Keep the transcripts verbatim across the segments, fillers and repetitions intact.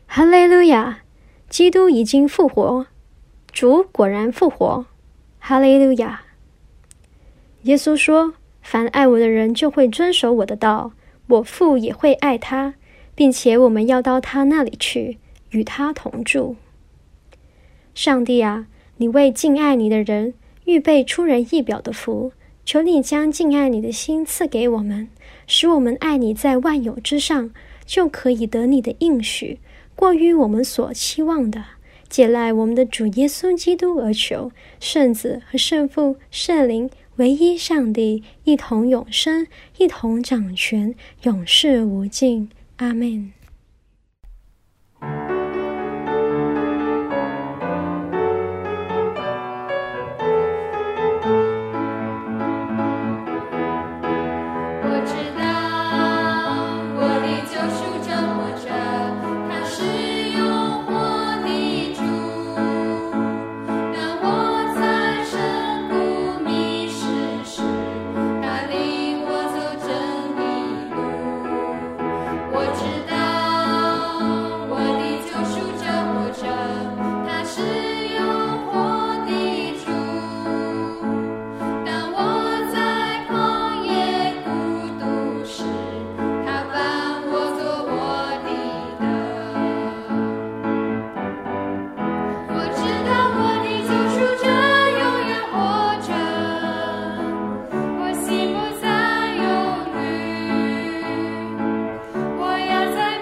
哈利路亚！基督已经复活，主果然复活，哈利路亚！耶稣说，凡爱我的人就会遵守我的道，我父也会爱他，并且我们要到他那里去，与他同住。上帝啊，你为敬爱你的人预备出人意表的福，求你将敬爱你的心赐给我们，使我们爱你在万有之上，就可以得你的应许，过于我们所期望的。借赖我们的主耶稣基督而求，圣子和圣父、圣灵唯一上帝，一同永生，一同掌权，永世无尽。阿们。 我要在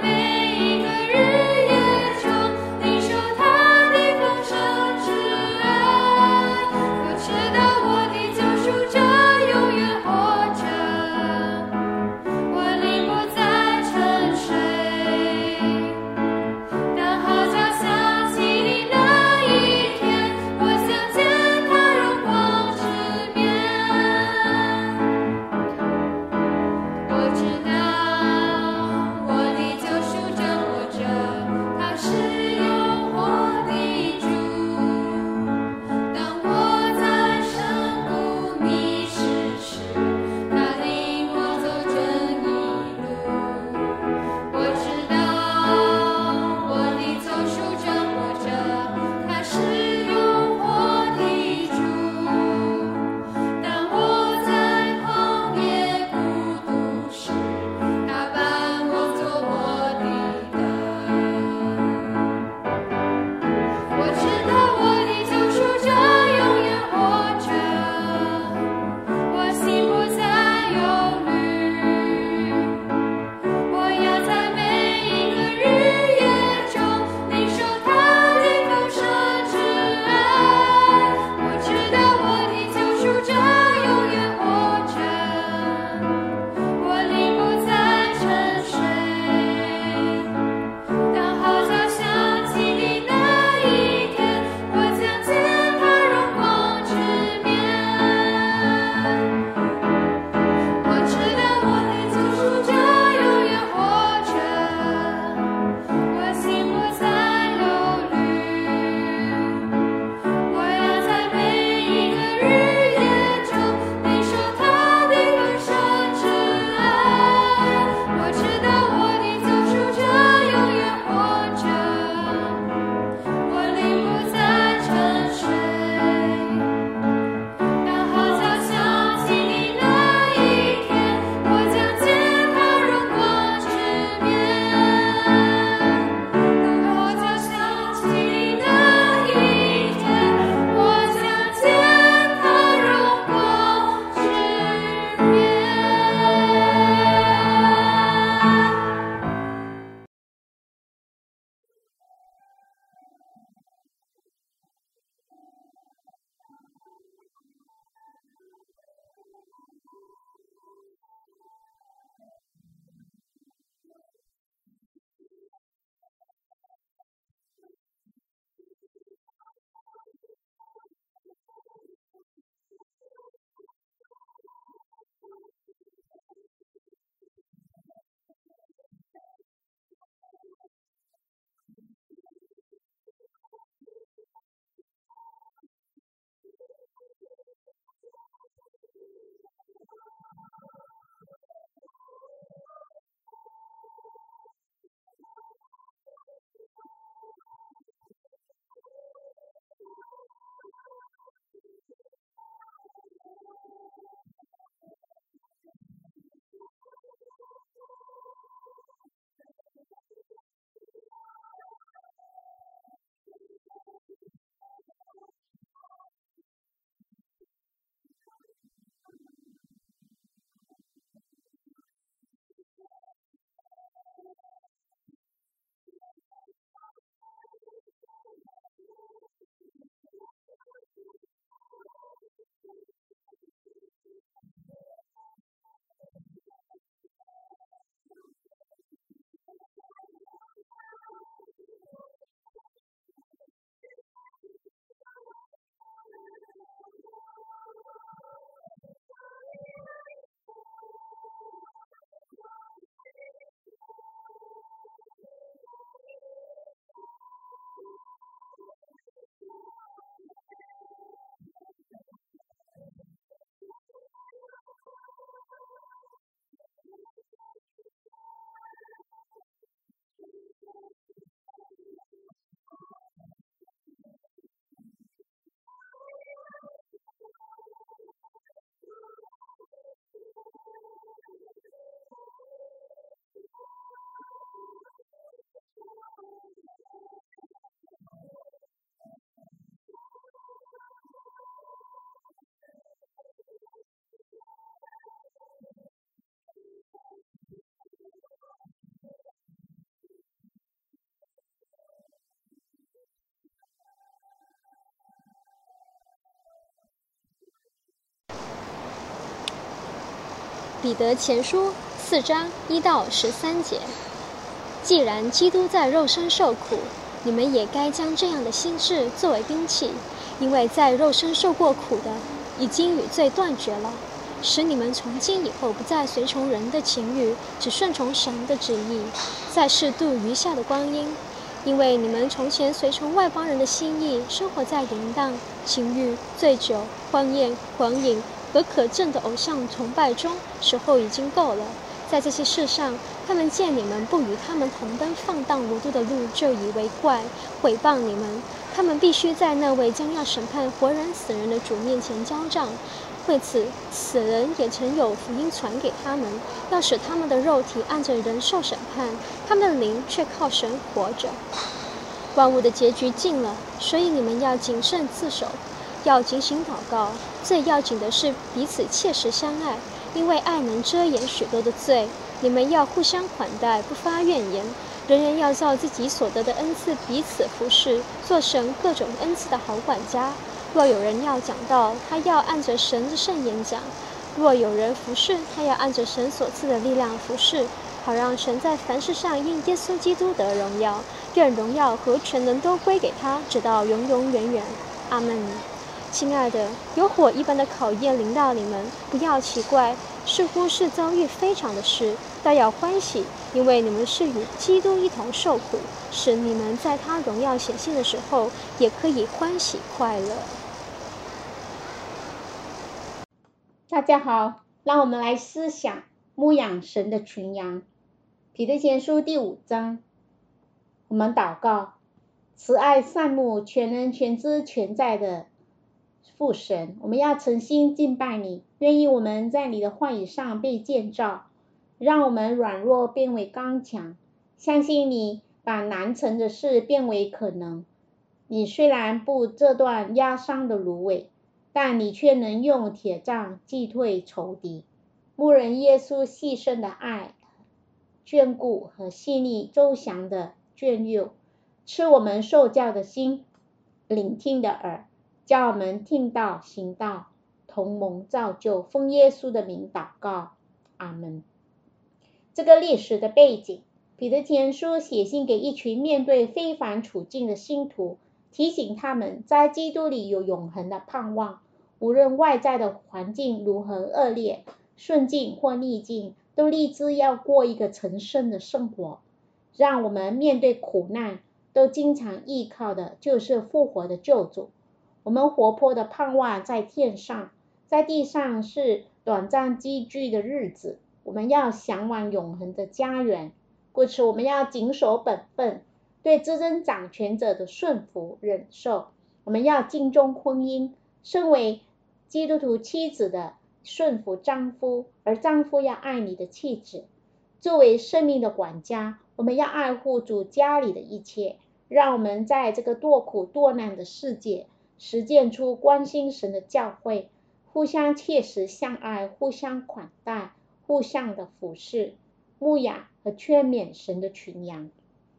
彼得前书四章一到十三节。既然基督在肉身受苦，你们也该将这样的心志作为兵器，因为在肉身受过苦的，已经与罪断绝了，使你们从今以后不再随从人的情欲，只顺从神的旨意，在世度余下的光阴。因为你们从前随从外邦人的心意，生活在淫荡、情欲、醉酒、欢宴、狂饮和可憎的偶像崇拜中，时候已经够了。在这些事上，他们见你们不与他们同登放荡无度的路，就以为怪，毁谤你们。他们必须在那位将要审判活人死人的主面前交账。为此，此人也曾有福音传给他们，要使他们的肉体按着人受审判，他们的灵却靠神活着。万物的结局近了，所以你们要谨慎自守，要警醒祷告。最要紧的是彼此切实相爱，因为爱能遮掩许多的罪。你们要互相款待，不发怨言。人人要照自己所得的恩赐彼此服侍，做神各种恩赐的好管家。若有人要讲道，他要按着神的圣言讲；若有人服侍，他要按着神所赐的力量服侍，好让神在凡事上因耶稣基督得荣耀。愿荣耀和全能都归给他，直到永永远远。阿们。亲爱的，有火一般的考验临到你们，不要奇怪，似乎是遭遇非常的事，但要欢喜，因为你们是与基督一同受苦，使你们在他荣耀显现的时候，也可以欢喜快乐。 大家好，让我们来思想牧养神的群羊。彼得前书第五章，我们祷告：慈爱善牧、全能全知全在的父神，我们要诚心敬拜你，愿意我们在你的话语上被建造，让我们软弱变为刚强，相信你把难成的事变为可能。你虽然不这段压伤的芦苇，但你却能用铁杖击退仇敌。牧人耶稣牺牲的爱、眷顾和细腻周详的眷佑，赐我们受教的心、聆听的耳，叫我们听道行道，同蒙造就。奉耶稣的名祷告，阿们。这个历史的背景，彼得前书写信给一群面对非凡处境的信徒，提醒他们在基督里有永恒的盼望，无论外在的环境如何恶劣，顺境或逆境，都立志要过一个成圣的生活。让我们面对苦难，都经常依靠的就是复活的救主。我们活泼的盼望在天上，在地上是短暂积聚的日子，我们要向往永恒的家园。故此，我们要谨守本分，对至真掌权者的顺服忍受。我们要敬重婚姻，身为基督徒妻子的顺服丈夫，而丈夫要爱你的妻子。作为生命的管家，我们要爱护主家里的一切，让我们在这个多苦多难的世界，实践出关心神的教会，互相切实相爱，互相款待，互相的服侍、牧养和劝勉神的群羊。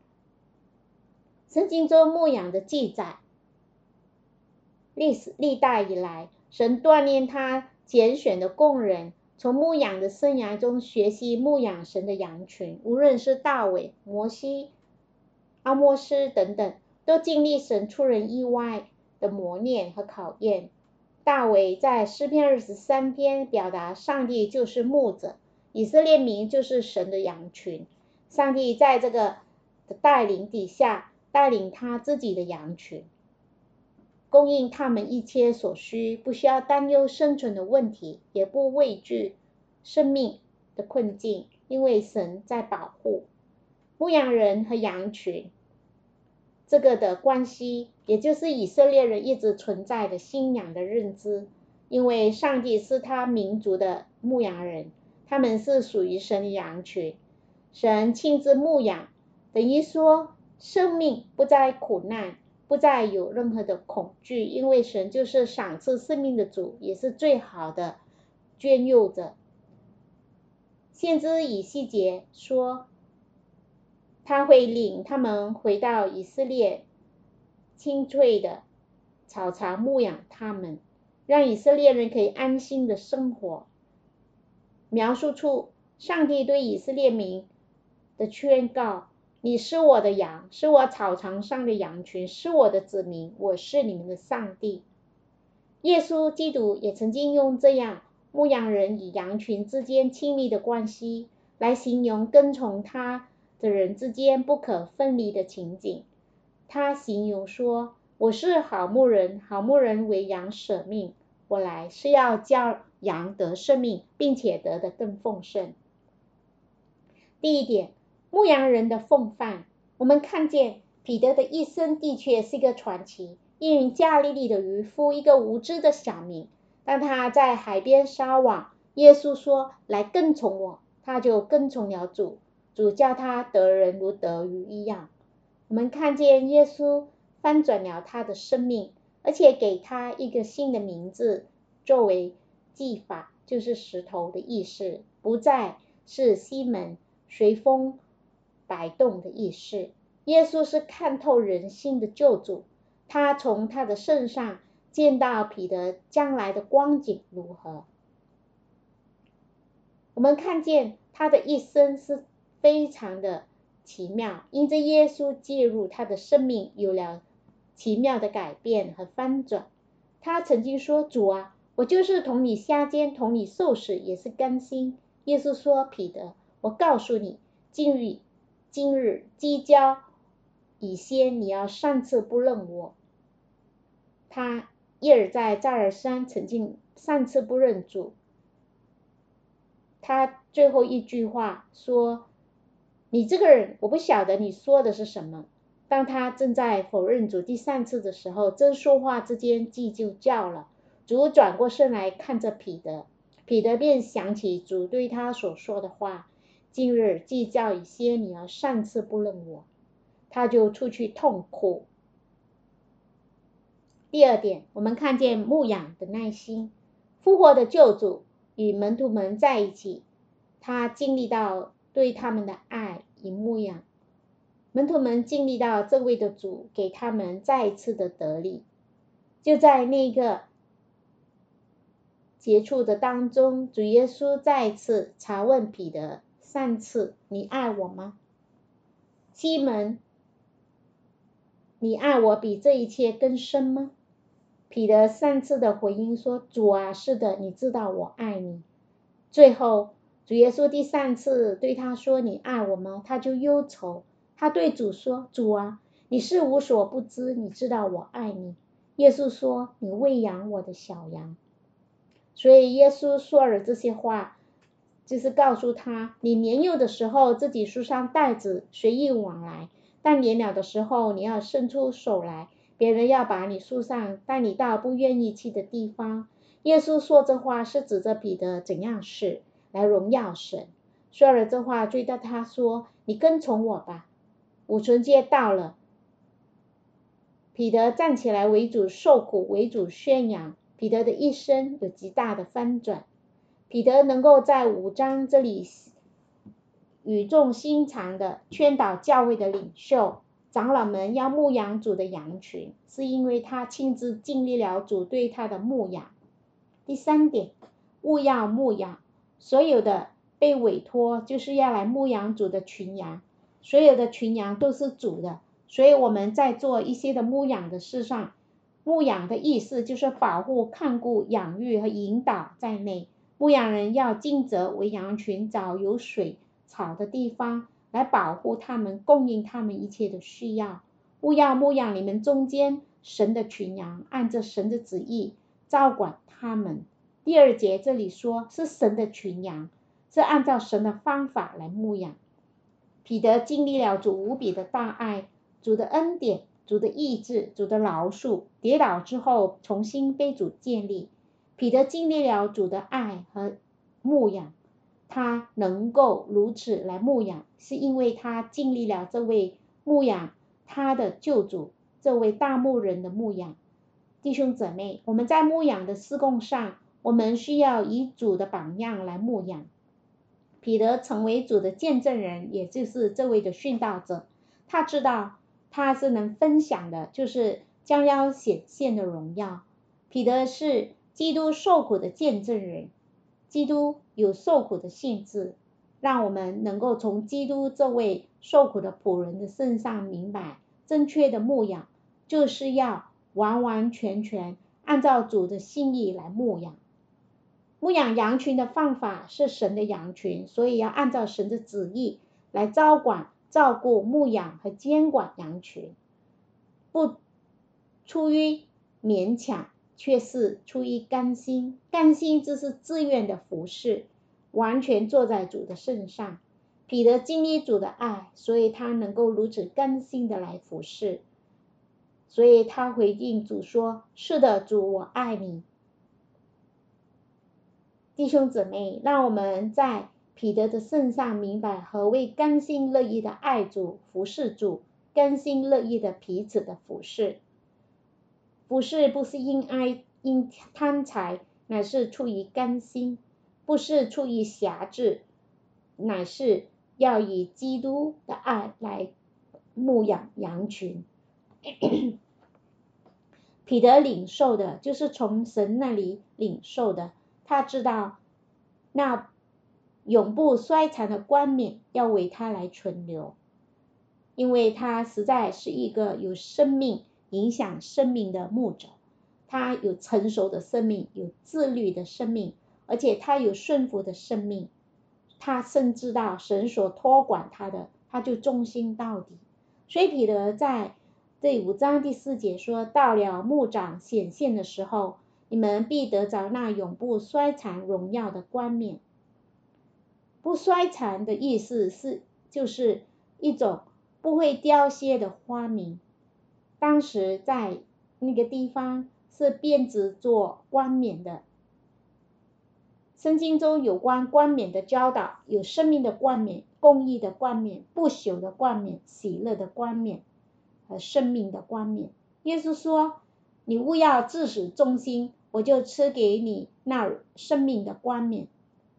圣经中牧养的记载，历史历代以来，神锻炼他拣选的工人，从牧养的生涯中学习牧养神的羊群。无论是大卫、摩西、阿摩斯等等，都经历神出人意外的磨练和考验。大卫在诗篇二十三篇表达上帝就是牧者，以色列民就是神的羊群。上帝在这个带领底下，带领他自己的羊群，供应他们一切所需，不需要担忧生存的问题，也不畏惧生命的困境，因为神在保护。牧羊人和羊群这个的关系，也就是以色列人一直存在的信仰的认知，因为上帝是他民族的牧羊人，他们是属于神的羊群，神亲自牧养，等于说生命不再苦难，不再有任何的恐惧，因为神就是赏赐生命的主，也是最好的眷佑者。先知以西结说，他会领他们回到以色列青翠的草场牧养他们，让以色列人可以安心的生活。 描述出上帝对以色列民的宣告：你是我的羊，是我草场上的羊群，是我的子民，我是你们的上帝。耶稣基督也曾经用这样牧羊人与羊群之间亲密的关系来形容跟从他的人之间不可分离的情景。他形容说：我是好牧人，好牧人为羊舍命，我来是要叫羊得生命，并且得的更丰盛。第一点，牧羊人的风范。我们看见彼得的一生的确是一个传奇。一名加利利的渔夫，一个无知的小民，当他在海边撒网，耶稣说：来跟从我，他就跟从了主。主叫他得人如得鱼一样。我们看见耶稣翻转了他的生命，而且给他一个新的名字，作为记法，就是石头的意思，不再是西门随风摆动的意思。耶稣是看透人心的救主，他从他的身上见到彼得将来的光景如何。我们看见他的一生是非常的奇妙，因着耶稣介入，他的生命有了奇妙的改变和翻转。他曾经说：主啊，我就是同你下监，同你受死，也是甘心。耶稣说：彼得，我告诉你，今日今日鸡叫以先，你要三次不认我。他一而再再而三曾经三次不认主。他最后一句话说：你这个人，我不晓得你说的是什么。当他正在否认主第三次的时候，正说话之间，鸡就叫了。主转过身来看着彼得，彼得便想起主对他所说的话：今日鸡叫以先，你要三次不认我。他就出去痛哭。第二点，我们看见牧养的耐心。复活的救主与门徒们在一起，他经历到对他们的爱与牧养。门徒们经历到这位的主给他们再一次的得力。就在那个接触的当中，主耶稣再一次查问彼得三次：你爱我吗？西门，你爱我比这一切更深吗？彼得三次的回应说：主啊，是的，你知道我爱你。最后主耶稣第三次对他说：你爱我吗？他就忧愁，他对主说：主啊，你是无所不知，你知道我爱你。耶稣说：你喂养我的小羊。所以耶稣说了这些话，就是告诉他，你年幼的时候自己束上带子随意往来，但年老的时候你要伸出手来，别人要把你束上，带你到不愿意去的地方。耶稣说这话是指着彼得怎样死来荣耀神。说了这话，对着他说：你跟从我吧。五旬节到了，彼得站起来为主受苦，为主宣扬。彼得的一生有极大的翻转。彼得能够在五章这里语重心长的劝导教会的领袖长老们要牧养主的羊群，是因为他亲自经历了主对他的牧养。第三点，务要牧养。所有的被委托就是要来牧养主的群羊，所有的群羊都是主的，所以我们在做一些的牧养的事上，牧养的意思就是保护、看顾、养育和引导在内。牧羊人要尽责为羊群找有水草的地方，来保护他们，供应他们一切的需要。务要牧养你们中间神的群羊，按着神的旨意照管他们。第二节这里说是神的群羊，是按照神的方法来牧养。彼得经历了主无比的大爱，主的恩典，主的意志，主的饶恕，跌倒之后重新被主建立。彼得经历了主的爱和牧养，他能够如此来牧养，是因为他经历了这位牧养他的救主，这位大牧人的牧养。弟兄姊妹，我们在牧养的事工上，我们需要以主的榜样来牧养。彼得成为主的见证人，也就是这位的殉道者。他知道他是能分享的，就是将要显现的荣耀。彼得是基督受苦的见证人， 基督有受苦的性质，让我们能够从基督这位受苦的仆人的身上明白，正确的牧养就是要完完全全按照主的心意来牧养。牧养羊群的方法是神的羊群，所以要按照神的旨意来照管、照顾、牧养和监管羊群，不出于勉强，却是出于甘心。甘心就是自愿的服侍，完全坐在主的身上。彼得经历主的爱，所以他能够如此甘心的来服侍，所以他回应主说：是的，主，我爱你。弟兄姊妹，让我们在彼得的身上明白何谓甘心乐意的爱主、服侍主，甘心乐意的彼此的服侍。服侍不是因爱因贪财，乃是出于甘心；不是出于辖制，乃是要以基督的爱来牧养羊群。彼得领受的就是从神那里领受的，他知道那永不衰残的冠冕要为他来存留，因为他实在是一个有生命、影响生命的牧者。他有成熟的生命，有自律的生命，而且他有顺服的生命。他深知道神所托管他的，他就忠心到底。所以彼得在第五章第四节说，到了牧长显现的时候，你们必得着那永不衰残荣耀的冠冕。不衰残的意思是就是一种不会凋谢的花名。当时在那个地方是编织做冠冕的。圣经中有关冠冕的教导，有生命的冠冕、公义的冠冕、不朽的冠冕、喜乐的冠冕和生命的冠冕。耶稣说，你务要至死忠心，我就赐给你那生命的冠冕。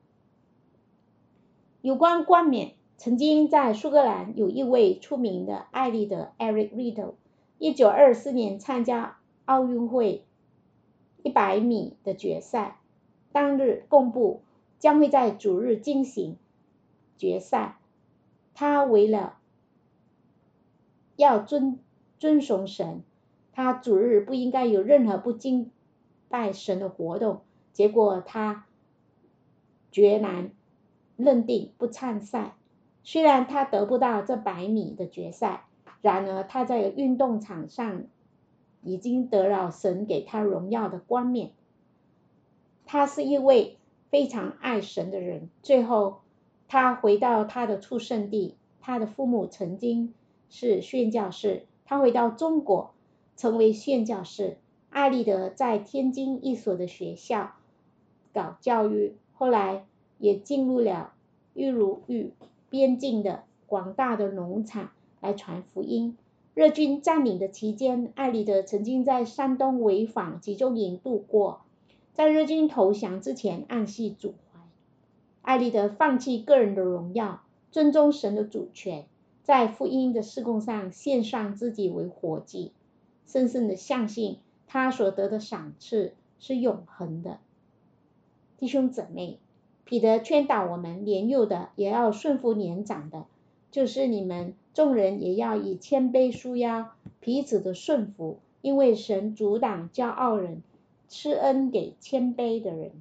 有关冠冕，曾经在苏格兰有一位出名的爱丽的 Eric Riddle， 一九二四年参加奥运会一百米的决赛，当日公布将会在主日进行决赛。他为了要遵遵从神，他主日不应该有任何不敬拜神的活动，结果他决然认定不参赛。虽然他得不到这百米的决赛，然而他在运动场上已经得到神给他荣耀的冠冕。他是一位非常爱神的人。最后他回到他的出生地，他的父母曾经是宣教士，他回到中国成为宣教士。艾丽德在天津一所的学校搞教育，后来也进入了豫鲁豫边境的广大的农场来传福音。日军占领的期间，艾丽德曾经在山东潍坊集中营度过，在日军投降之前暗系主怀。艾丽德放弃个人的荣耀，尊重神的主权，在福音的事工上献上自己为活祭，深深的相信他所得的赏赐是永恒的。弟兄姊妹，彼得劝导我们，年幼的也要顺服年长的，就是你们众人也要以谦卑束腰，彼此的顺服，因为神阻挡骄傲人，施恩给谦卑的人。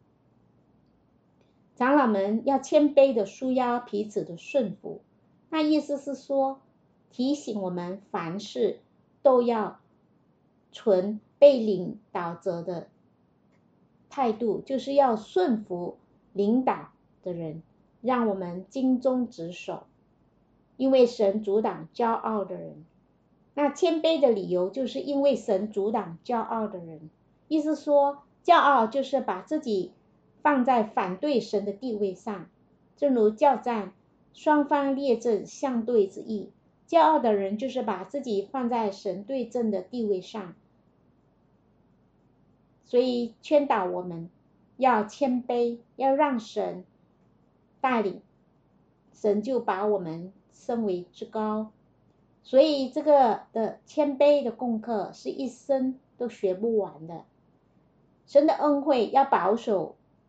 长老们要谦卑的束腰，彼此的顺服，那意思是说，提醒我们凡事都要存被领导者的态度，就是要顺服领导的人，让我们尽忠职守，因为神阻挡骄傲的人。那谦卑的理由就是因为神阻挡骄傲的人，意思说骄傲就是把自己放在反对神的地位上，正如交战双方列阵相对之意。骄傲的人就是把自己放在神对阵的地位上，所以劝导我们要谦卑，要让神带领，神就把我们升为至高。所以这个的谦卑的功课是一生都学不完的。神的恩惠要保守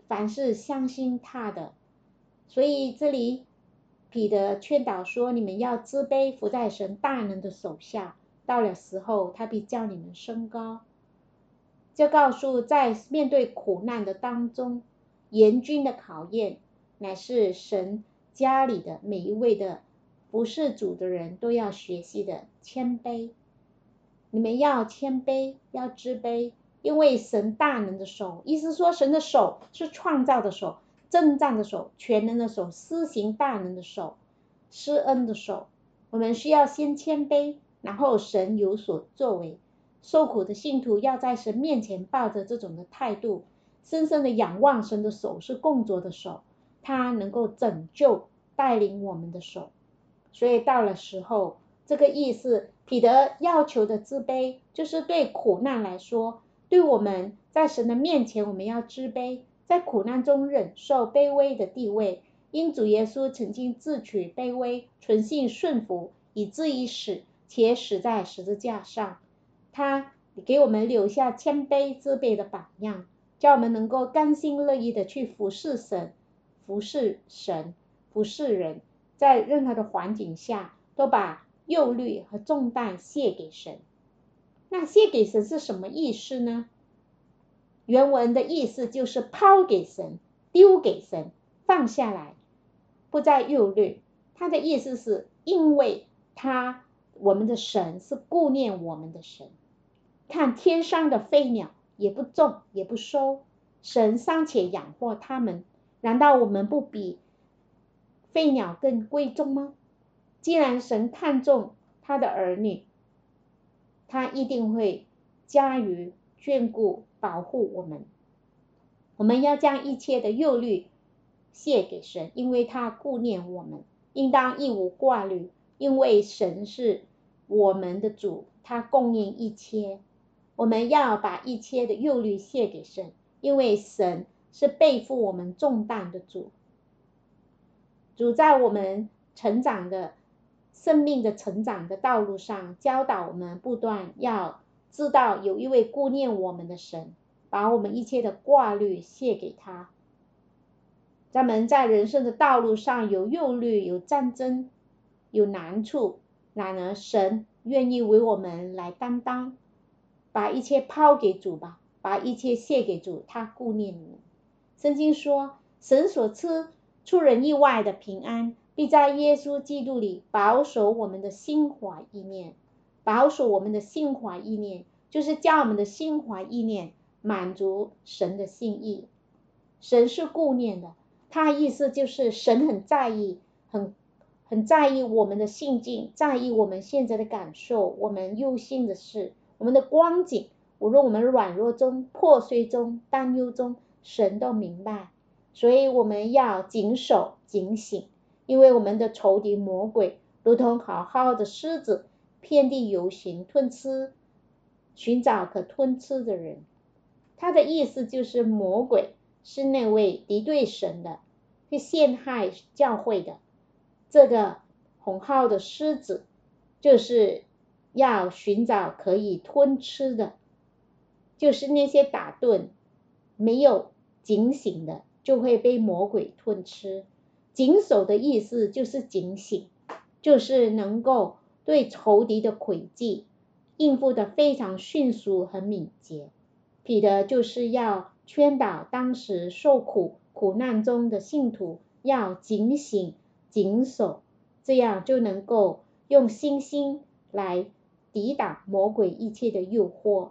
凡是相信他的。所以这里彼得劝导说，你们要自卑，伏在神大能的手下，到了时候他必叫你们升高。就告诉在面对苦难的当中，严峻的考验乃是神家里的每一位的服侍主的人都要学习的谦卑。你们要谦卑，要自卑，因为神大能的手，意思说神的手是创造的手，征战的手，全能的手，施行大能的手，施恩的手。我们需要先谦卑，然后神有所作为。受苦的信徒要在神面前抱着这种的态度，深深的仰望神的手是工作的手，他能够拯救带领我们的手。所以到了时候，这个意思彼得要求的自卑，就是对苦难来说，对我们在神的面前我们要自卑，在苦难中忍受卑微的地位，因主耶稣曾经自取卑微，存心顺服，以至于死，且死在十字架上。他给我们留下谦卑自卑的榜样，叫我们能够甘心乐意的去服侍神，服侍神，服侍人，在任何的环境下都把忧虑和重担卸给神。那卸给神是什么意思呢？原文的意思就是抛给神，丢给神，放下来，不再忧虑。他的意思是因为他我们的神是顾念我们的神，看天上的飞鸟也不种也不收，神尚且养活他们，难道我们不比飞鸟更贵重吗？既然神看重他的儿女，他一定会加于眷顾保护我们。我们要将一切的忧虑卸给神，因为他顾念我们，应当一无挂虑，因为神是我们的主，他供应一切。我们要把一切的忧虑卸给神，因为神是背负我们重担的主。主在我们成长的生命的成长的道路上，教导我们不断要知道有一位顾念我们的神，把我们一切的挂虑卸给他。咱们在人生的道路上有忧虑，有战争，有难处，然而神愿意为我们来担当，把一切抛给主吧，把一切卸给主，他顾念你们。圣经说，神所赐出人意外的平安，必在耶稣基督里保守我们的心怀意念。保守我们的心怀意念，就是叫我们的心怀意念满足神的心意。神是顾念的，他意思就是神很在意，很很在意我们的心境，在意我们现在的感受，我们忧心的事，我们的光景，无论我们软弱中、破碎中、担忧中，神都明白。所以我们要谨守警醒，因为我们的仇敌魔鬼如同好好的狮子，遍地游行，吞吃，寻找可吞吃的人。他的意思就是魔鬼是那位敌对神的，会陷害教会的。这个红号的狮子就是要寻找可以吞吃的，就是那些打盹没有警醒的，就会被魔鬼吞吃。谨守的意思就是警醒，就是能够对仇敌的诡计应付得非常迅速和敏捷。彼得就是要劝导当时受苦苦难中的信徒要警醒谨守，这样就能够用信心来抵挡魔鬼一切的诱惑。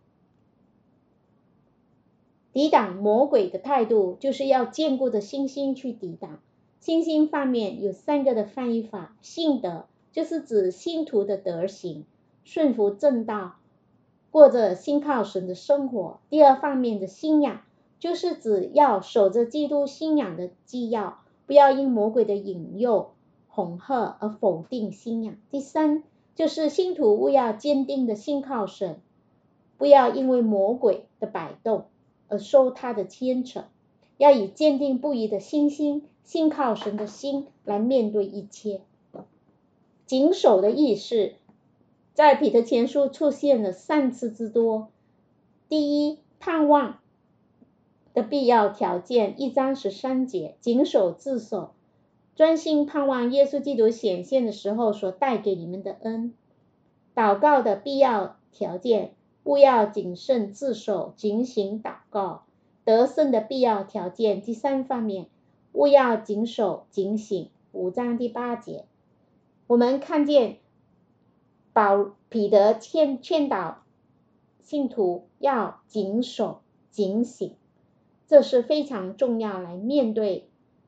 抵挡魔鬼的态度就是要坚固的信心去抵挡。信心方面有三个的翻译法，信德就是指信徒的德行，顺服正道，过着信靠神的生活。第二方面的信仰就是指要守着基督信仰的基要，不要因魔鬼的引诱恐吓而否定信仰。第三就是信徒务要坚定的信靠神，不要因为魔鬼的摆动而受他的牵扯，要以坚定不移的信心信靠神的心来面对一切。谨守的意思在彼得前书出现了三次之多。第一，盼望的必要条件，一章十三节，谨守自守，专心盼望耶稣基督显现的时候所带给你们的恩。祷告的必要条件，务要谨慎自守，警醒祷告。得胜的必要条件，第三方面，务要谨守警醒。五章第八节，我们看见保彼得劝劝导信徒要谨守警醒，这是非常重要，来面对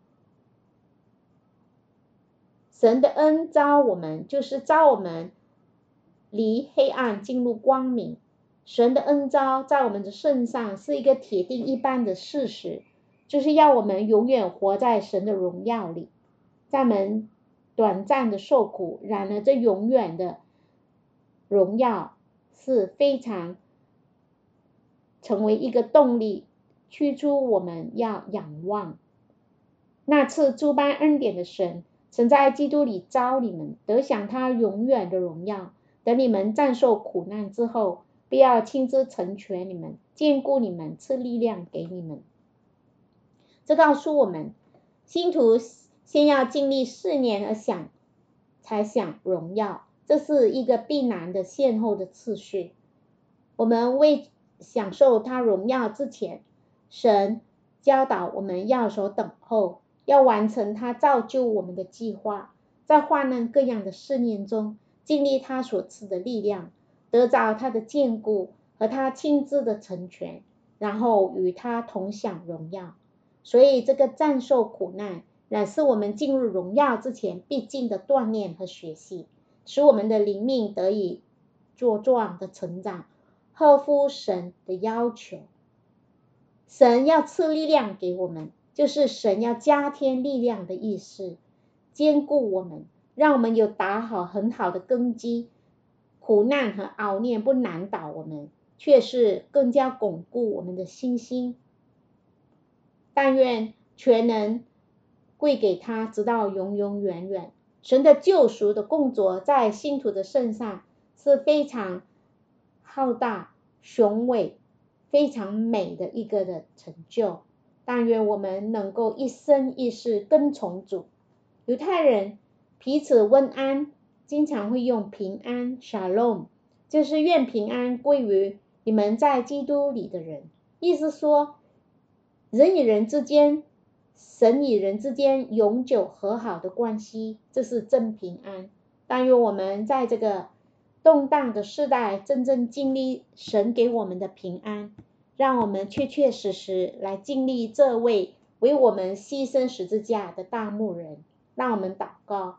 神的恩召我们，就是召我们离黑暗进入光明。神的恩召在我们的身上是一个铁定一般的事实，就是要我们永远活在神的荣耀里。在我们短暂的受苦，然而这永远的荣耀是非常成为一个动力，驱出我们要仰望那赐诸般恩典的神。神在基督里召你们，得享他永远的荣耀。等你们战胜苦难之后，必要亲自成全你们，坚固你们，赐力量给你们。这告诉我们，信徒先要经历试炼而享，才享荣耀，这是一个必然的先后的次序。我们为享受他荣耀之前，神教导我们要所等候，要完成他造就我们的计划，在患难各样的试炼中，经历他所赐的力量，得着他的坚固和他亲自的成全，然后与他同享荣耀。所以这个战胜苦难，乃是我们进入荣耀之前必经的锻炼和学习，使我们的灵命得以茁壮的成长，合乎神的要求。神要赐力量给我们，就是神要加添力量的意思，坚固我们，让我们有打好很好的根基。苦难和熬炼不难倒我们，却是更加巩固我们的信心。但愿全能归给他，直到永永远远。神的救赎的工作在信徒的身上是非常浩大、雄伟、非常美的一个的成就。但愿我们能够一生一世跟从主。犹太人彼此问安，经常会用平安 Shalom， 就是愿平安归于你们在基督里的人，意思说人与人之间，神与人之间永久和好的关系，这是真平安。但愿我们在这个动荡的世代真正经历神给我们的平安，让我们确确实实来经历这位为我们牺牲十字架的大牧人。让我们祷告。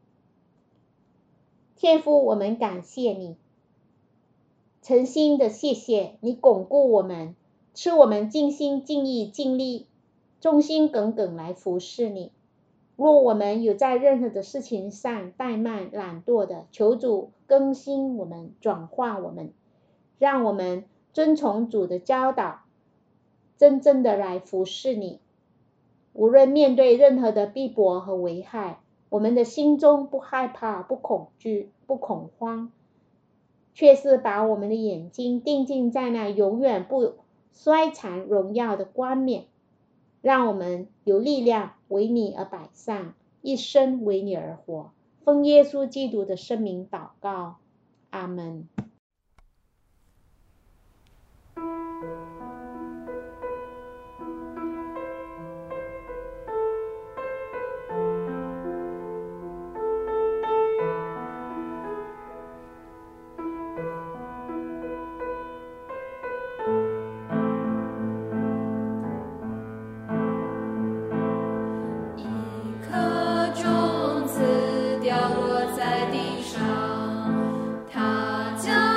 天父，我们感谢你，诚心的谢谢你巩固我们，使我们尽心尽意尽力，忠心耿耿来服侍你。若我们有在任何的事情上怠慢懒惰的，求主更新我们，转化我们，让我们遵从主的教导，真正的来服侍你。无论面对任何的逼迫和危害，我们的心中不害怕、不恐惧、不恐慌，却是把我们的眼睛定睛在那永远不衰残荣耀的冠冕，让我们有力量为你而摆上，一生为你而活。奉耶稣基督的圣名祷告，阿们。 掉落在地上，它将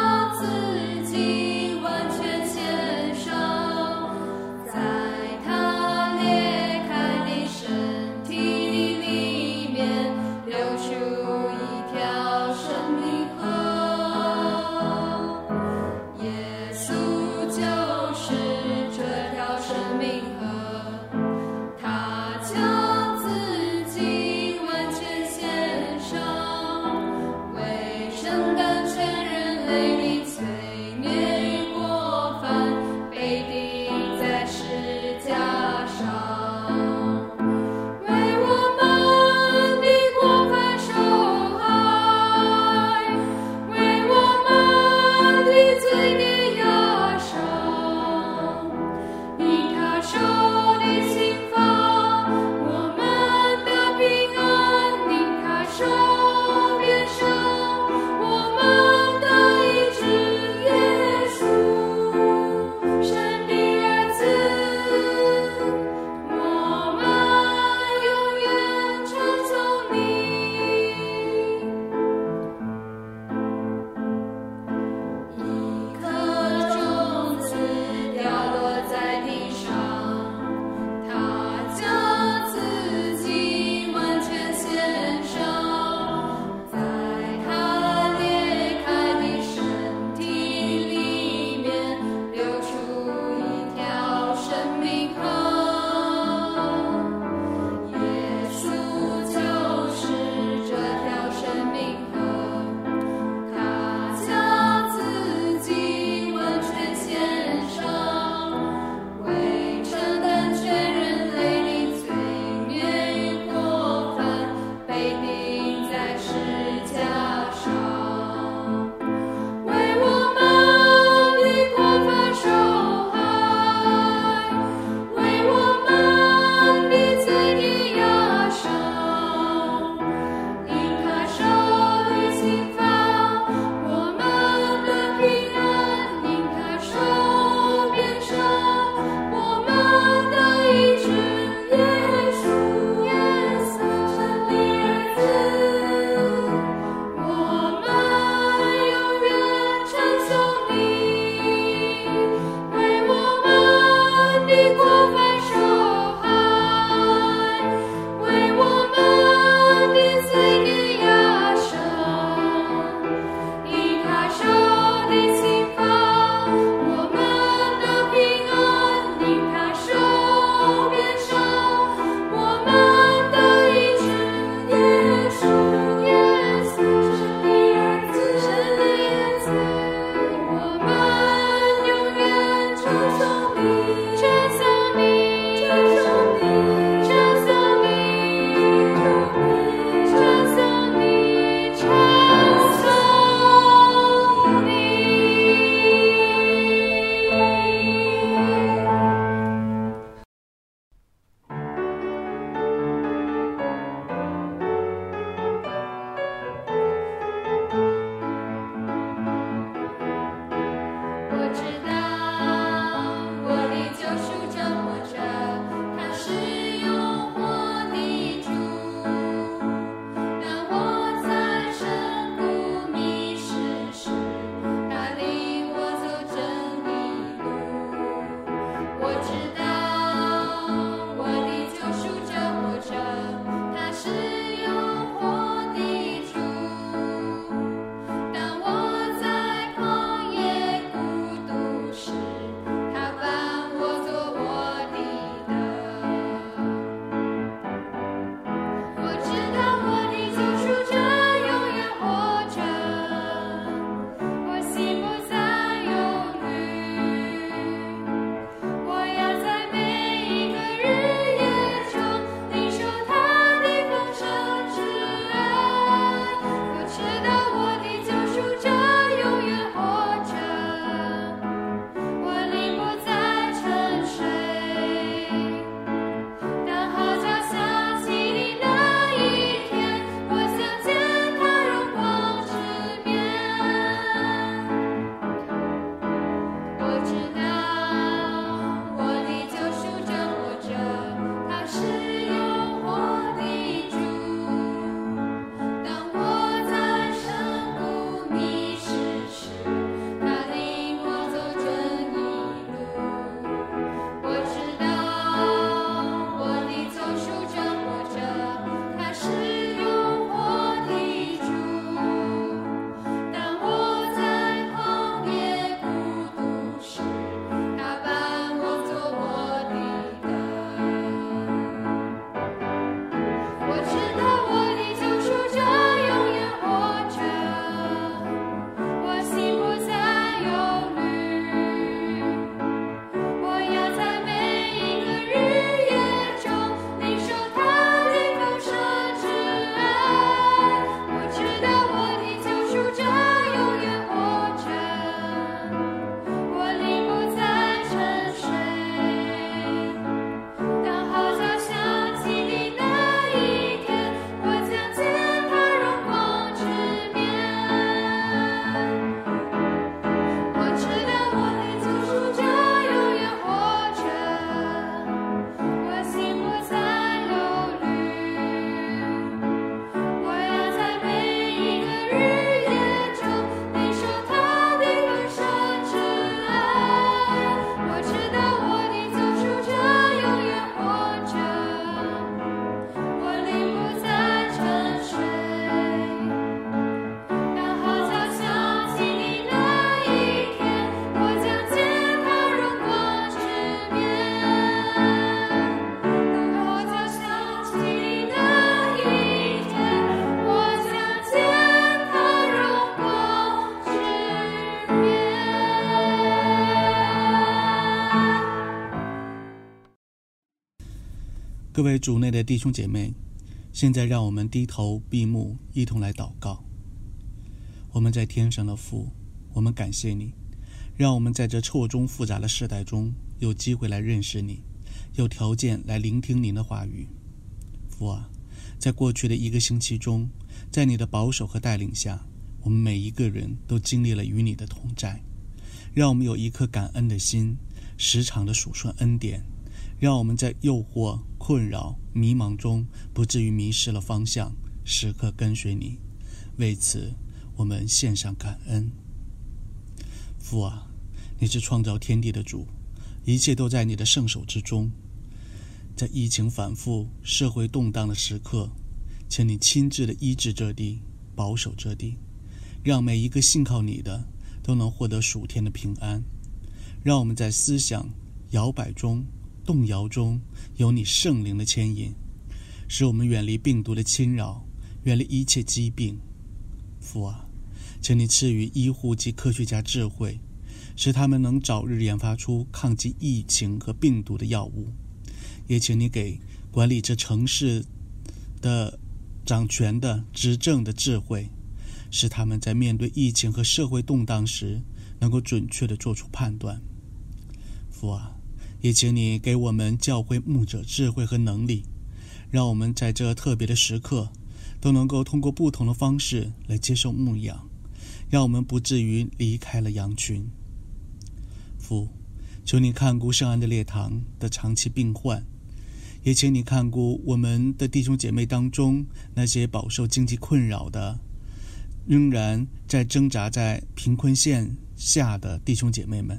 各位主内的弟兄姐妹，现在让我们低头闭目，一同来祷告。我们在天上的父，我们感谢你，让我们在这错综复杂的世代中有机会来认识你，有条件来聆听您的话语。父啊，在过去的一个星期中，在你的保守和带领下，我们每一个人都经历了与你的同在。让我们有一颗感恩的心，时常的数算恩典，让我们在诱惑、困扰、迷茫中不至于迷失了方向，时刻跟随你。为此我们献上感恩。父啊，你是创造天地的主，一切都在你的圣手之中。在疫情反复、社会动荡的时刻，请你亲自的医治这地，保守这地，让每一个信靠你的都能获得属天的平安。让我们在思想摇摆中、动摇中有你圣灵的牵引，使我们远离病毒的侵扰，远离一切疾病。父啊，请你赐予医护及科学家智慧，使他们能早日研发出抗击疫情和病毒的药物。也请你给管理这城市的掌权的执政的智慧，使他们在面对疫情和社会动荡时能够准确地做出判断。父啊，也请你给我们教会牧者智慧和能力，让我们在这特别的时刻都能够通过不同的方式来接受牧养，让我们不至于离开了羊群。父，求你看顾圣安的列堂的长期病患，也请你看顾我们的弟兄姐妹当中那些饱受经济困扰的，仍然在挣扎在贫困线下的弟兄姐妹们，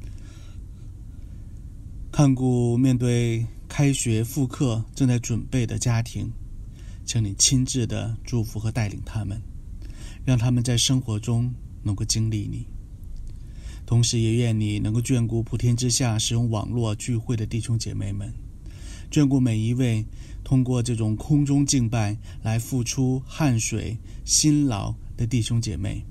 看顾面对开学复课正在准备的家庭，请你亲自的祝福和带领他们，让他们在生活中能够经历你。同时也愿你能够眷顾普天之下使用网络聚会的弟兄姐妹们，眷顾每一位通过这种空中敬拜来付出汗水辛劳的弟兄姐妹。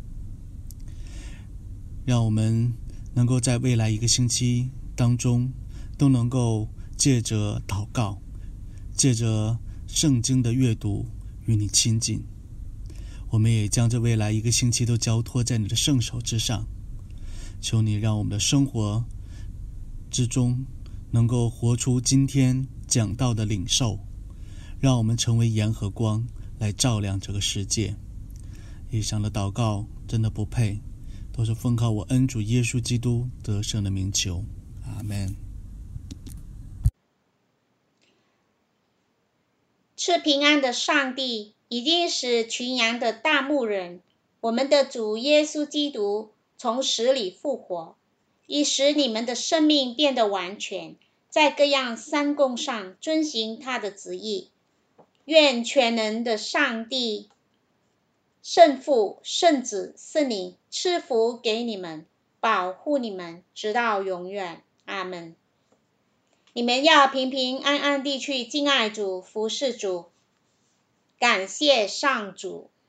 让我们能够在未来一个星期当中都能够借着祷告，借着圣经的阅读与你亲近。我们也将这未来一个星期都交托在你的圣手之上，求你让我们的生活之中能够活出今天讲道的领受，让我们成为盐和光来照亮这个世界。以上的祷告真的不配，都是奉靠我恩主耶稣基督得胜的名求，阿们。 赐平安的上帝已经使群羊的大牧人，我们的主耶稣基督从死里复活，以使你们的生命变得完全，在各样三供上遵行他的旨意。愿全能的上帝、圣父、圣子、圣灵赐福给你们，保护你们，直到永远。阿们。你们要平平安安地去敬爱主、服侍主。感谢上主。